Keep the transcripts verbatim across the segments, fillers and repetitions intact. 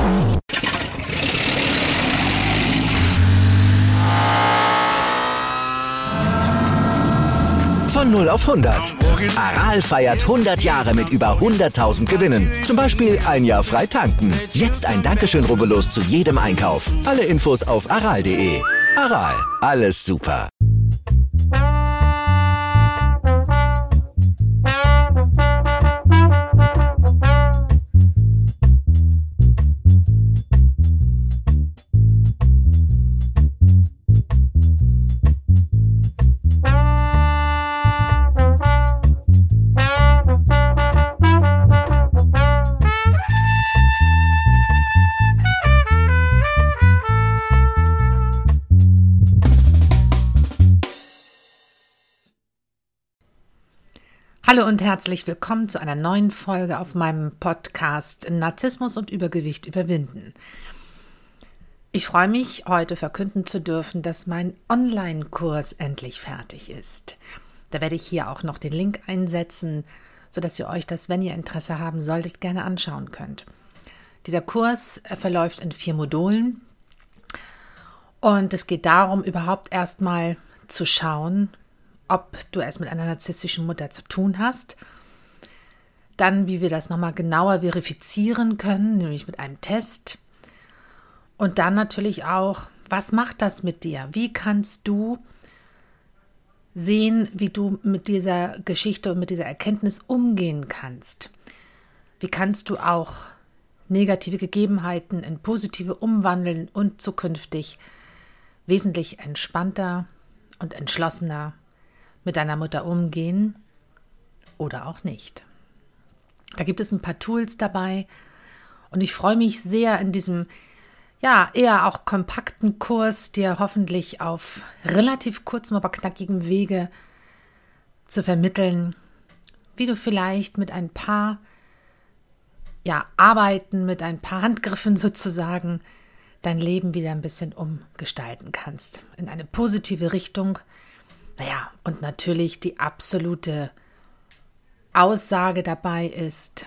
Von null auf hundert. Aral feiert hundert Jahre mit über hunderttausend Gewinnen. Zum Beispiel ein Jahr frei tanken. Jetzt ein Dankeschön, rubbellos zu jedem Einkauf. Alle Infos auf aral punkt de. Aral, alles super. Hallo und herzlich willkommen zu einer neuen Folge auf meinem Podcast Narzissmus und Übergewicht überwinden. Ich freue mich, heute verkünden zu dürfen, dass mein Online-Kurs endlich fertig ist. Da werde ich hier auch noch den Link einsetzen, sodass ihr euch das, wenn ihr Interesse haben solltet, gerne anschauen könnt. Dieser Kurs verläuft in vier Modulen und es geht darum, überhaupt erstmal zu schauen, ob du es mit einer narzisstischen Mutter zu tun hast. Dann, wie wir das nochmal genauer verifizieren können, nämlich mit einem Test. Und dann natürlich auch, was macht das mit dir? Wie kannst du sehen, wie du mit dieser Geschichte und mit dieser Erkenntnis umgehen kannst? Wie kannst du auch negative Gegebenheiten in positive umwandeln und zukünftig wesentlich entspannter und entschlossener mit deiner Mutter umgehen oder auch nicht. Da gibt es ein paar Tools dabei und ich freue mich sehr in diesem, ja, eher auch kompakten Kurs, dir hoffentlich auf relativ kurzem, aber knackigem Wege zu vermitteln, wie du vielleicht mit ein paar, ja, Arbeiten, mit ein paar Handgriffen sozusagen dein Leben wieder ein bisschen umgestalten kannst in eine positive Richtung. Naja, und natürlich die absolute Aussage dabei ist,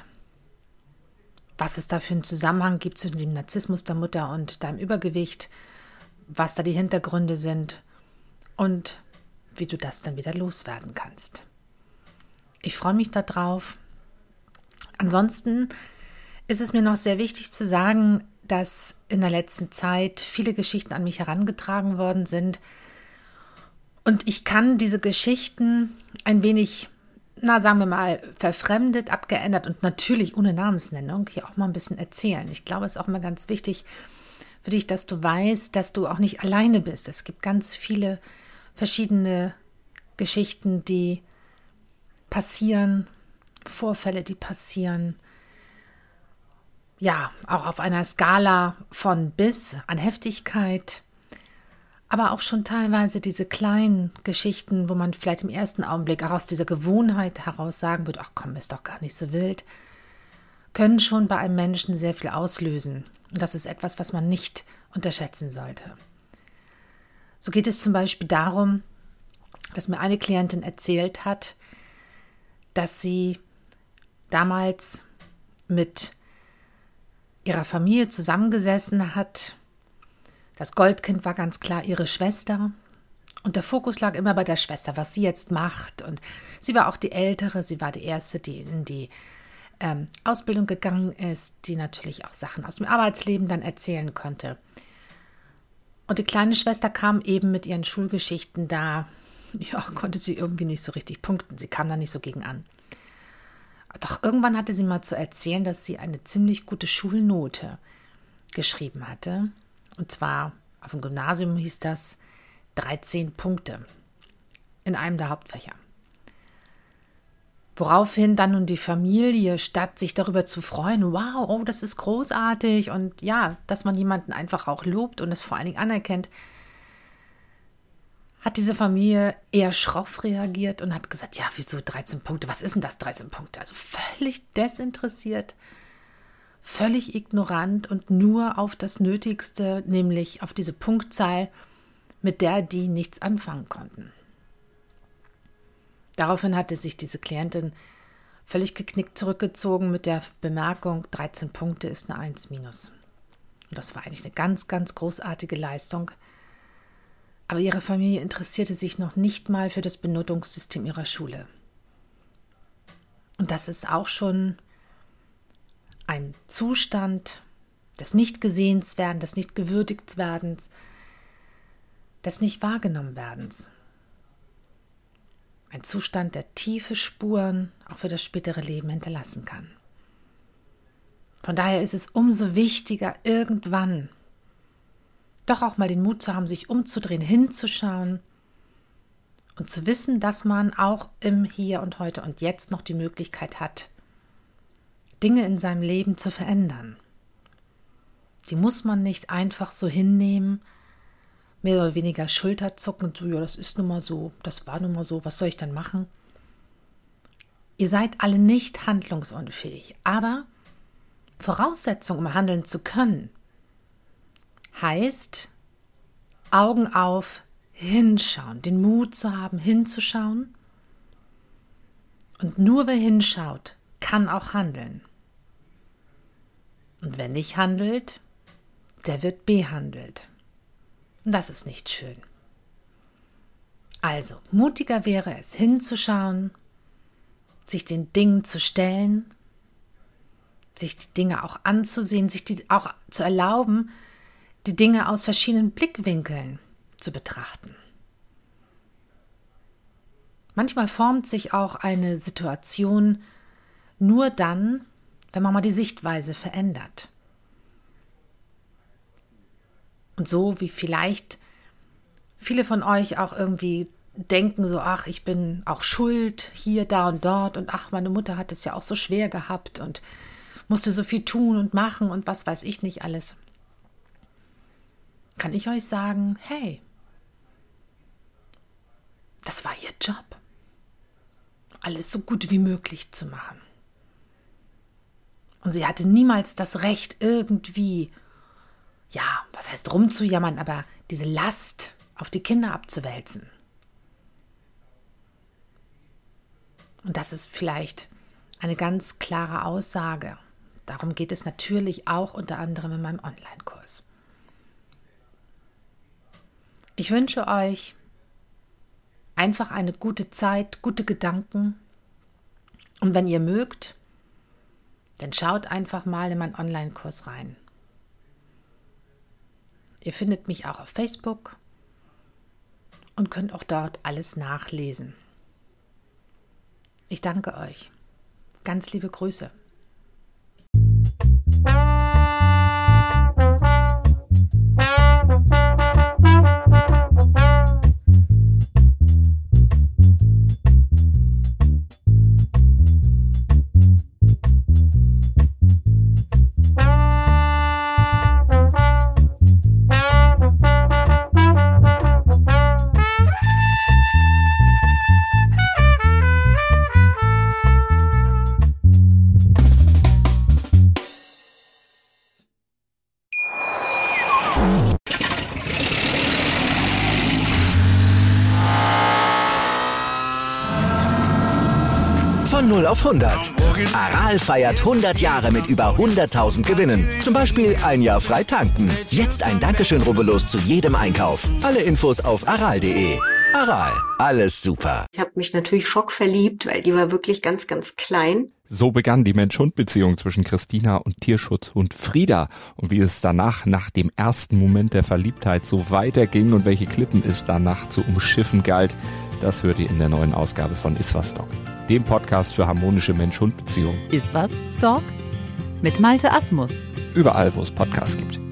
was es da für einen Zusammenhang gibt zwischen dem Narzissmus der Mutter und deinem Übergewicht, was da die Hintergründe sind und wie du das dann wieder loswerden kannst. Ich freue mich darauf. Ansonsten ist es mir noch sehr wichtig zu sagen, dass in der letzten Zeit viele Geschichten an mich herangetragen worden sind, und ich kann diese Geschichten ein wenig, na sagen wir mal, verfremdet, abgeändert und natürlich ohne Namensnennung hier auch mal ein bisschen erzählen. Ich glaube, es ist auch immer ganz wichtig für dich, dass du weißt, dass du auch nicht alleine bist. Es gibt ganz viele verschiedene Geschichten, die passieren, Vorfälle, die passieren. Ja, auch auf einer Skala von bis an Heftigkeit. Aber auch schon teilweise diese kleinen Geschichten, wo man vielleicht im ersten Augenblick auch aus dieser Gewohnheit heraus sagen würde, ach komm, ist doch gar nicht so wild, können schon bei einem Menschen sehr viel auslösen. Und das ist etwas, was man nicht unterschätzen sollte. So geht es zum Beispiel darum, dass mir eine Klientin erzählt hat, dass sie damals mit ihrer Familie zusammengesessen hat. Das Goldkind war ganz klar ihre Schwester und der Fokus lag immer bei der Schwester, was sie jetzt macht. Und sie war auch die Ältere, sie war die Erste, die in die ähm, Ausbildung gegangen ist, die natürlich auch Sachen aus dem Arbeitsleben dann erzählen konnte. Und die kleine Schwester kam eben mit ihren Schulgeschichten da, ja, konnte sie irgendwie nicht so richtig punkten, sie kam da nicht so gegen an. Doch irgendwann hatte sie mal zu erzählen, dass sie eine ziemlich gute Schulnote geschrieben hatte. Und zwar auf dem Gymnasium hieß das dreizehn Punkte in einem der Hauptfächer. Woraufhin dann nun die Familie, statt sich darüber zu freuen, wow, oh, das ist großartig und ja, dass man jemanden einfach auch lobt und es vor allen Dingen anerkennt, hat diese Familie eher schroff reagiert und hat gesagt, ja, wieso dreizehn Punkte, was ist denn das dreizehn Punkte? Also völlig desinteressiert, völlig ignorant und nur auf das Nötigste, nämlich auf diese Punktzahl, mit der die nichts anfangen konnten. Daraufhin hatte sich diese Klientin völlig geknickt zurückgezogen mit der Bemerkung, dreizehn Punkte ist eine eins minus. Und das war eigentlich eine ganz, ganz großartige Leistung. Aber ihre Familie interessierte sich noch nicht mal für das Benotungssystem ihrer Schule. Und das ist auch schon ein Zustand des Nicht-Gesehenswerdens, des Nicht-Gewürdigtwerdens, des Nicht-Wahrgenommen-Werdens. Ein Zustand, der tiefe Spuren auch für das spätere Leben hinterlassen kann. Von daher ist es umso wichtiger, irgendwann doch auch mal den Mut zu haben, sich umzudrehen, hinzuschauen und zu wissen, dass man auch im Hier und Heute und Jetzt noch die Möglichkeit hat, Dinge in seinem Leben zu verändern. Die muss man nicht einfach so hinnehmen, mehr oder weniger schulterzuckend, so, ja, das ist nun mal so, das war nun mal so, was soll ich dann machen? Ihr seid alle nicht handlungsunfähig, aber Voraussetzung, um handeln zu können, heißt, Augen auf, hinschauen, den Mut zu haben, hinzuschauen. Und nur wer hinschaut, kann auch handeln. Und wer nicht handelt, der wird behandelt. Und das ist nicht schön. Also, mutiger wäre es, hinzuschauen, sich den Dingen zu stellen, sich die Dinge auch anzusehen, sich die auch zu erlauben, die Dinge aus verschiedenen Blickwinkeln zu betrachten. Manchmal formt sich auch eine Situation nur dann, wenn man mal die Sichtweise verändert. Und so wie vielleicht viele von euch auch irgendwie denken so, ach, ich bin auch schuld hier, da und dort und ach, meine Mutter hat es ja auch so schwer gehabt und musste so viel tun und machen und was weiß ich nicht alles. Kann ich euch sagen, hey, das war ihr Job, alles so gut wie möglich zu machen. Und sie hatte niemals das Recht, irgendwie, ja, was heißt rumzujammern, aber diese Last auf die Kinder abzuwälzen. Und das ist vielleicht eine ganz klare Aussage. Darum geht es natürlich auch unter anderem in meinem Online-Kurs. Ich wünsche euch einfach eine gute Zeit, gute Gedanken. Und wenn ihr mögt, dann schaut einfach mal in meinen Online-Kurs rein. Ihr findet mich auch auf Facebook und könnt auch dort alles nachlesen. Ich danke euch. Ganz liebe Grüße. Von null auf hundert. Aral feiert hundert Jahre mit über hunderttausend Gewinnen. Zum Beispiel ein Jahr frei tanken. Jetzt ein Dankeschön, rubbellos zu jedem Einkauf. Alle Infos auf aral punkt de. Aral, alles super. Ich habe mich natürlich schockverliebt, weil die war wirklich ganz, ganz klein. So begann die Mensch-Hund-Beziehung zwischen Christina und Tierschutzhund Frieda. Und wie es danach, nach dem ersten Moment der Verliebtheit, so weiterging und welche Klippen es danach zu umschiffen galt, das hört ihr in der neuen Ausgabe von Iswas Dog, dem Podcast für harmonische Mensch-Hund-Beziehungen. Iswas Dog mit Malte Asmus. Überall, wo es Podcasts gibt.